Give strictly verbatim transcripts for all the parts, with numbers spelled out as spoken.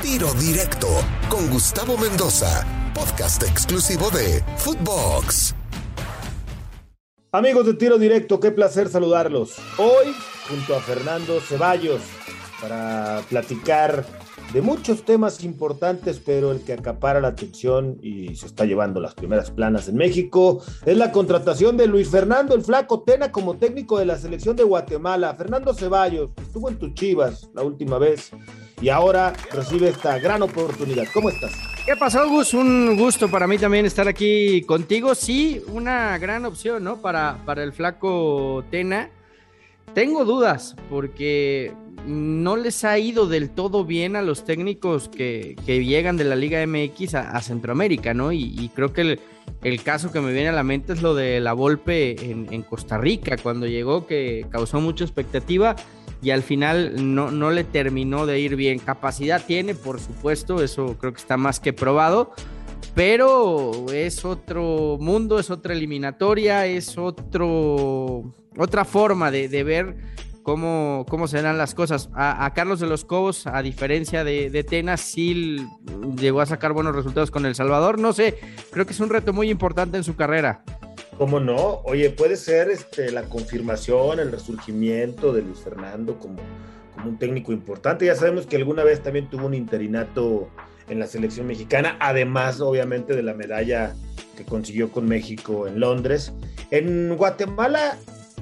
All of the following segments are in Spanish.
Tiro Directo con Gustavo Mendoza, podcast exclusivo de Footbox. Amigos de Tiro Directo, qué placer saludarlos. Hoy, junto a Fernando Ceballos, para platicar de muchos temas importantes, pero el que acapara la atención y se está llevando las primeras planas en México es la contratación de Luis Fernando el Flaco Tena como técnico de la selección de Guatemala. Fernando Ceballos estuvo en tus Chivas la última vez y ahora recibe esta gran oportunidad. ¿Cómo estás? ¿Qué pasó, Gus? Un gusto para mí también estar aquí contigo. Sí, una gran opción, ¿no? Para, para el Flaco Tena. Tengo dudas porque no les ha ido del todo bien a los técnicos que, que llegan de la Liga M X a, a Centroamérica, ¿no? Y, y creo que el, el caso que me viene a la mente es lo de la Volpe en, en Costa Rica, cuando llegó, que causó mucha expectativa y al final no, no le terminó de ir bien. Capacidad tiene, por supuesto, eso creo que está más que probado, pero es otro mundo, es otra eliminatoria, es otro, otra forma de, de ver cómo, cómo se dan las cosas. A, a Carlos de los Cobos, a diferencia de, de Tena, sí llegó a sacar buenos resultados con El Salvador. No sé, creo que es un reto muy importante en su carrera. ¿Cómo no? Oye, puede ser este, la confirmación, el resurgimiento de Luis Fernando como, como un técnico importante. Ya sabemos que alguna vez también tuvo un interinato en la selección mexicana, además obviamente de la medalla que consiguió con México en Londres. En Guatemala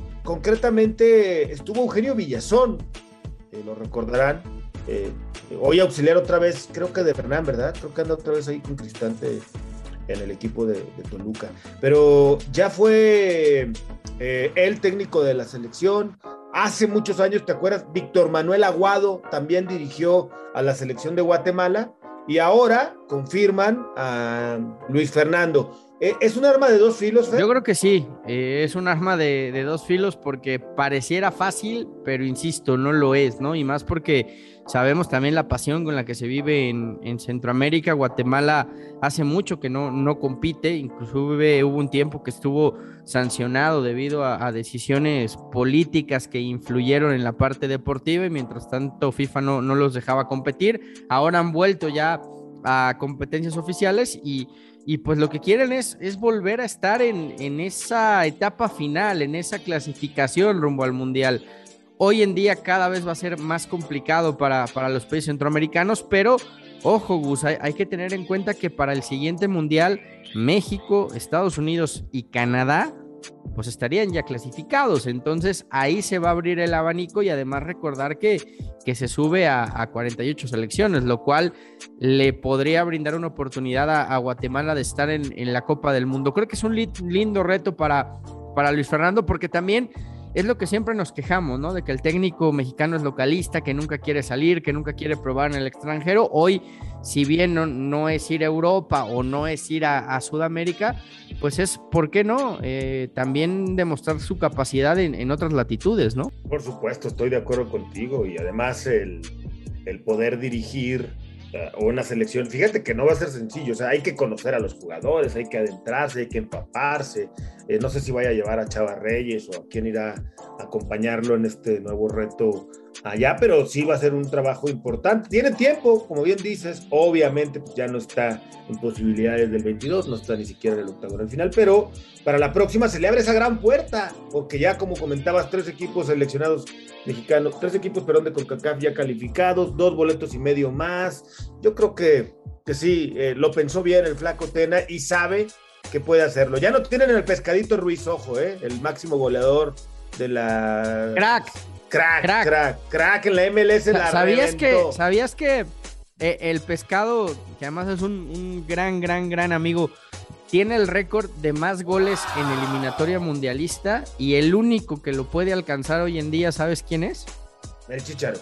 concretamente estuvo Eugenio Villazón, eh, lo recordarán, eh, hoy auxiliar otra vez, creo que de Fernán, ¿verdad? Creo que anda otra vez ahí con Cristante en el equipo de, de Toluca, pero ya fue eh, el técnico de la selección. Hace muchos años, ¿te acuerdas? Víctor Manuel Aguado también dirigió a la selección de Guatemala. Y ahora confirman a Luis Fernando. ¿Es un arma de dos filos, Fer? Yo creo que sí, eh, es un arma de, de dos filos porque pareciera fácil, pero insisto, no lo es, ¿no? Y más porque sabemos también la pasión con la que se vive en, en Centroamérica. Guatemala hace mucho que no, no compite, inclusive hubo un tiempo que estuvo sancionado debido a, a decisiones políticas que influyeron en la parte deportiva y mientras tanto FIFA no, no los dejaba competir. Ahora han vuelto ya a competencias oficiales y Y pues lo que quieren es, es volver a estar en, en esa etapa final, en esa clasificación rumbo al Mundial. Hoy en día cada vez va a ser más complicado para, para los países centroamericanos, pero ojo, Gus, hay, hay que tener en cuenta que para el siguiente Mundial, México, Estados Unidos y Canadá pues estarían ya clasificados, entonces ahí se va a abrir el abanico y además recordar que, que se sube a, a cuarenta y ocho selecciones, lo cual le podría brindar una oportunidad a, a Guatemala de estar en, en la Copa del Mundo. Creo que es un li- lindo reto para, para Luis Fernando, porque también es lo que siempre nos quejamos, ¿no? De que el técnico mexicano es localista, que nunca quiere salir, que nunca quiere probar en el extranjero. Hoy, si bien no, no es ir a Europa o no es ir a, a Sudamérica, pues es, ¿por qué no? Eh, también demostrar su capacidad en, en otras latitudes, ¿no? Por supuesto, estoy de acuerdo contigo y además el, el poder dirigir uh, una selección, fíjate que no va a ser sencillo, o sea, hay que conocer a los jugadores, hay que adentrarse, hay que empaparse, eh, no sé si vaya a llevar a Chava Reyes o a quién irá a acompañarlo en este nuevo reto allá, pero sí va a ser un trabajo importante. Tiene tiempo, como bien dices, obviamente pues ya no está en posibilidades del veintidós, no está ni siquiera en el octagonal final, pero para la próxima se le abre esa gran puerta, porque ya como comentabas, tres equipos seleccionados mexicanos, tres equipos, perdón, de CONCACAF ya calificados, dos boletos y medio más. Yo creo que, que sí, eh, lo pensó bien el Flaco Tena y sabe que puede hacerlo. Ya no tienen el Pescadito Ruiz, ojo, eh, el máximo goleador de la... Crack. Crack, crack, crack, crack en la M L S la ¿Sabías reventó? que, ¿Sabías que eh, el Pescado, que además es un, un gran, gran, gran amigo, tiene el récord de más goles en eliminatoria mundialista y el único que lo puede alcanzar hoy en día, ¿sabes quién es? El Chicharo.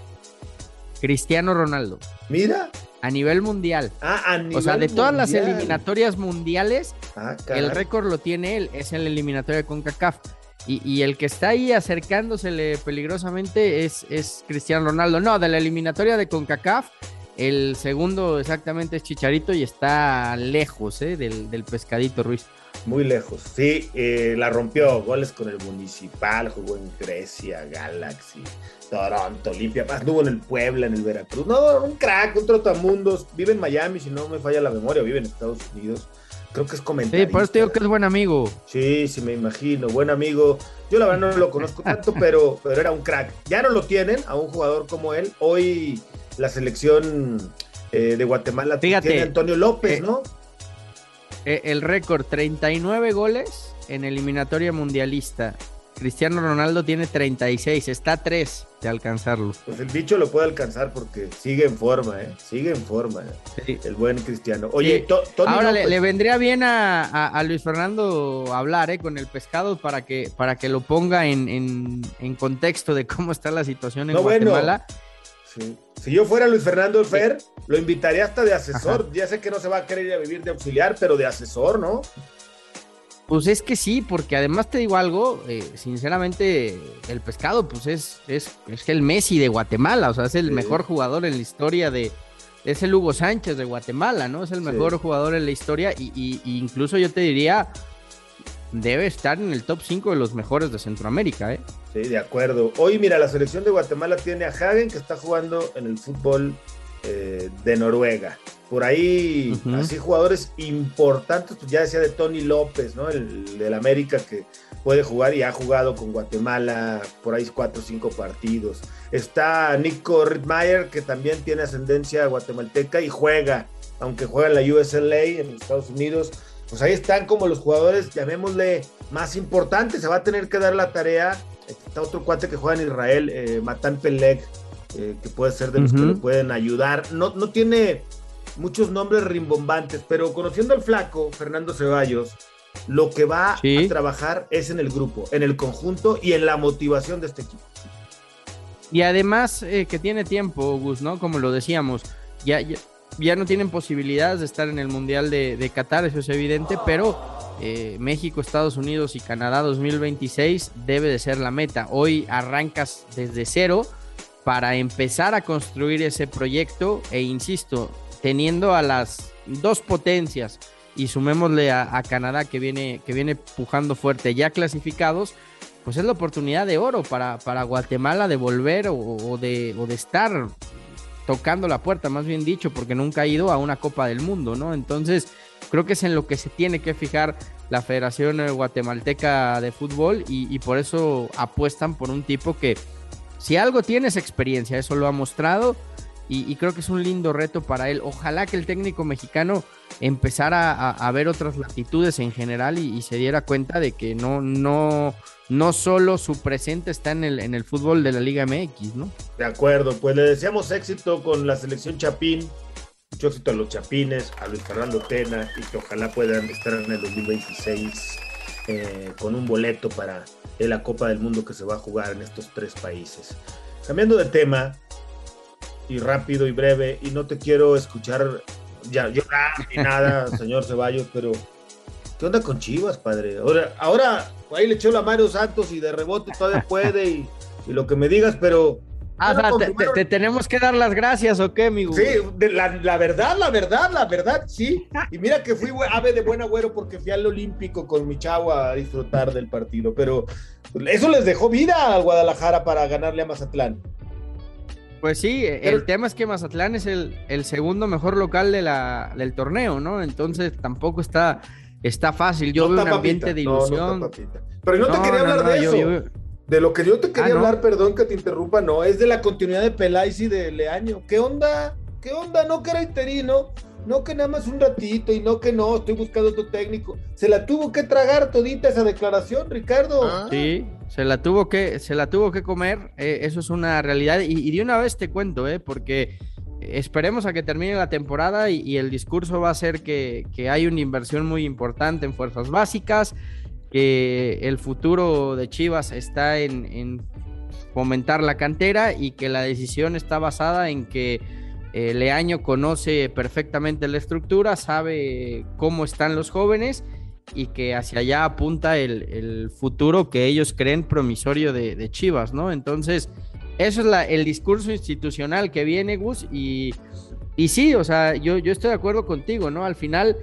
Cristiano Ronaldo. Mira. A nivel mundial. Ah, a nivel O sea, de todas mundial. las eliminatorias mundiales, ah, el récord lo tiene él, es en la eliminatoria de CONCACAF. Y, y el que está ahí acercándosele peligrosamente es, es Cristiano Ronaldo. No, de la eliminatoria de CONCACAF, el segundo exactamente es Chicharito y está lejos ¿eh? del, del Pescadito Ruiz. Muy lejos, sí, eh, la rompió, goles con el Municipal, jugó en Grecia, Galaxy, Toronto, Olimpia, estuvo en el Puebla, en el Veracruz, no, un crack, un trotamundos, vive en Miami, si no me falla la memoria, vive en Estados Unidos, creo que es comentarista. Sí, por eso te digo que es buen amigo. Sí, sí, me imagino, buen amigo, yo la verdad no lo conozco tanto, pero, pero era un crack, ya no lo tienen a un jugador como él, hoy la selección eh, de Guatemala Fíjate, tiene Antonio López, eh, ¿no? El récord, treinta y nueve goles en eliminatoria mundialista. Cristiano Ronaldo tiene treinta y seis, está a tres de alcanzarlo. Pues el bicho lo puede alcanzar porque sigue en forma, ¿eh? Sigue en forma, ¿eh? Sí. El buen Cristiano. Oye, sí. to, Tony ahora López. Le, le vendría bien a, a, a Luis Fernando hablar, ¿eh? Con el pescado para que, para que lo ponga en, en, en contexto de cómo está la situación en no, Guatemala. Bueno. Sí. Si yo fuera Luis Fernando Fer, sí. Lo invitaría hasta de asesor. Ajá. Ya sé que no se va a querer ir a vivir de auxiliar, pero de asesor, ¿no? Pues es que sí, porque además te digo algo, eh, sinceramente, el pescado, pues es, es, es el Messi de Guatemala, o sea, es el sí. mejor jugador en la historia de, es el Hugo Sánchez de Guatemala, ¿no? Es el mejor sí. jugador en la historia y, y, y incluso yo te diría, debe estar en el top cinco de los mejores de Centroamérica, ¿eh? Sí, de acuerdo. Hoy, mira, la selección de Guatemala tiene a Hagen, que está jugando en el fútbol eh, de Noruega. Por ahí, uh-huh. así jugadores importantes, pues ya decía de Tony López, ¿no? El del América que puede jugar y ha jugado con Guatemala por ahí cuatro o cinco partidos. Está Nico Rittmeyer, que también tiene ascendencia guatemalteca y juega, aunque juega en la U S L A en Estados Unidos. Pues ahí están como los jugadores, llamémosle, más importantes. Se va a tener que dar la tarea. Está otro cuate que juega en Israel, eh, Matan Peleg, eh, que puede ser de los uh-huh. que le pueden ayudar. No, no tiene muchos nombres rimbombantes, pero conociendo al flaco, Fernando Ceballos, lo que va sí. a trabajar es en el grupo, en el conjunto y en la motivación de este equipo. Y además eh, que tiene tiempo, Gus, ¿no? Como lo decíamos, ya... ya... ya no tienen posibilidades de estar en el Mundial de, de Qatar, eso es evidente, pero eh, México, Estados Unidos y Canadá dos mil veintiséis debe de ser la meta. Hoy arrancas desde cero para empezar a construir ese proyecto e insisto, teniendo a las dos potencias y sumémosle a, a Canadá que viene, que viene pujando fuerte, ya clasificados, pues es la oportunidad de oro para, para Guatemala de volver o, o, de, o de estar tocando la puerta, más bien dicho, porque nunca ha ido a una Copa del Mundo, ¿no? Entonces, creo que es en lo que se tiene que fijar la Federación Guatemalteca de Fútbol y, y por eso apuestan por un tipo que, si algo tiene, es experiencia, eso lo ha mostrado y, y creo que es un lindo reto para él. Ojalá que el técnico mexicano empezara a, a ver otras latitudes en general y, y se diera cuenta de que no, no, no solo su presente está en el, en el fútbol de la Liga M X, ¿no? De acuerdo, pues le deseamos éxito con la selección Chapín, mucho éxito a los Chapines, a Luis Fernando Tena, y que ojalá puedan estar en el dos mil veintiséis eh, con un boleto para la Copa del Mundo que se va a jugar en estos tres países. Cambiando de tema, y rápido y breve, y no te quiero escuchar ya llorar ni nada, señor Ceballos, pero ¿qué onda con Chivas, padre? Ahora, ahora ahí le echó la Mario Santos y de rebote todavía puede y, y lo que me digas, pero... Ah, o sea, te, te, te tenemos que dar las gracias, ¿o qué, amigo? Sí, de, la, la verdad, la verdad, la verdad, sí. Y mira que fui ave de buen agüero porque fui al Olímpico con mi chavo a disfrutar del partido, pero eso les dejó vida al Guadalajara para ganarle a Mazatlán. Pues sí, pero el tema es que Mazatlán es el, el segundo mejor local de la, del torneo, ¿no? Entonces tampoco está, está fácil. Yo no veo un ambiente papita, de ilusión. No, no Pero no te no, quería no, hablar no, de yo, eso. Yo... De lo que yo te quería ah, hablar, perdón que te interrumpa, no, es de la continuidad de Peláez y de Leaño. ¿Qué onda? ¿Qué onda? No que era interino, no que nada más un ratito y no que no, estoy buscando otro técnico. Se la tuvo que tragar todita esa declaración, Ricardo. Ah. Sí, se la tuvo que, se la tuvo que comer, eh, eso es una realidad. Y, y de una vez te cuento, eh, porque esperemos a que termine la temporada y, y el discurso va a ser que, que hay una inversión muy importante en fuerzas básicas, que el futuro de Chivas está en, en fomentar la cantera y que la decisión está basada en que eh, Leaño conoce perfectamente la estructura, sabe cómo están los jóvenes y que hacia allá apunta el, el futuro que ellos creen promisorio de, de Chivas, ¿no? Entonces, eso es la, el discurso institucional que viene, Gus, y, y sí, o sea, yo, yo estoy de acuerdo contigo, ¿no? Al final...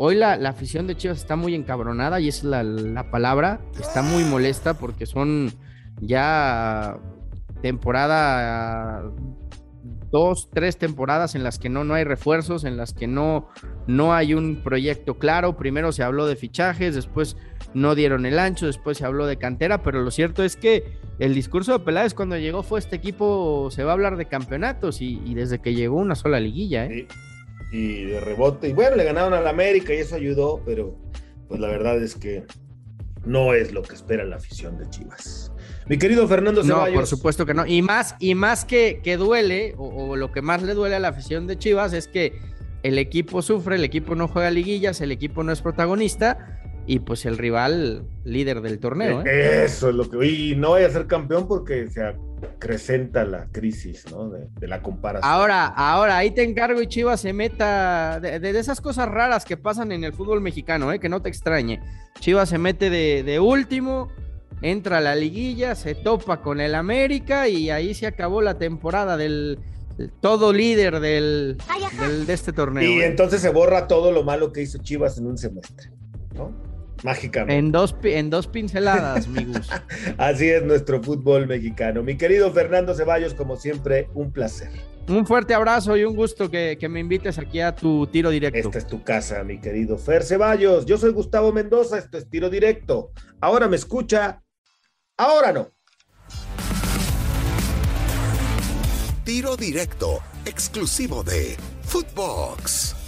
hoy la, la afición de Chivas está muy encabronada y es la, la palabra, está muy molesta porque son ya temporada, dos, tres temporadas en las que no, no hay refuerzos, en las que no, no hay un proyecto claro. Primero se habló de fichajes, después no dieron el ancho, después se habló de cantera, pero lo cierto es que el discurso de Peláez cuando llegó fue: este equipo se va a hablar de campeonatos, y, y desde que llegó una sola liguilla, ¿eh? Sí, y de rebote, y bueno, le ganaron al América y eso ayudó, pero pues la verdad es que no es lo que espera la afición de Chivas. Mi querido Fernando Ceballos. No, por supuesto que no, y más, y más que, que duele, o, o lo que más le duele a la afición de Chivas es que el equipo sufre, el equipo no juega liguillas, el equipo no es protagonista, y pues el rival líder del torneo, ¿eh? Eso es lo que... Y no vaya a ser campeón porque se acrecenta la crisis, ¿no? De, de la comparación. Ahora, ahora, ahí te encargo y Chivas se meta de, de esas cosas raras que pasan en el fútbol mexicano, ¿eh? Que no te extrañe. Chivas se mete de, de último, entra a la liguilla, se topa con el América y ahí se acabó la temporada del... todo líder del, del, de este torneo. Y ¿eh? entonces se borra todo lo malo que hizo Chivas en un semestre, ¿no? Mágicamente. En dos, en dos pinceladas, mi Gus. Así es nuestro fútbol mexicano. Mi querido Fernando Ceballos, como siempre, un placer. Un fuerte abrazo y un gusto que, que me invites aquí a tu tiro directo. Esta es tu casa, mi querido Fer Ceballos. Yo soy Gustavo Mendoza, esto es Tiro Directo. Ahora me escucha, ahora no. Tiro Directo, exclusivo de Footbox.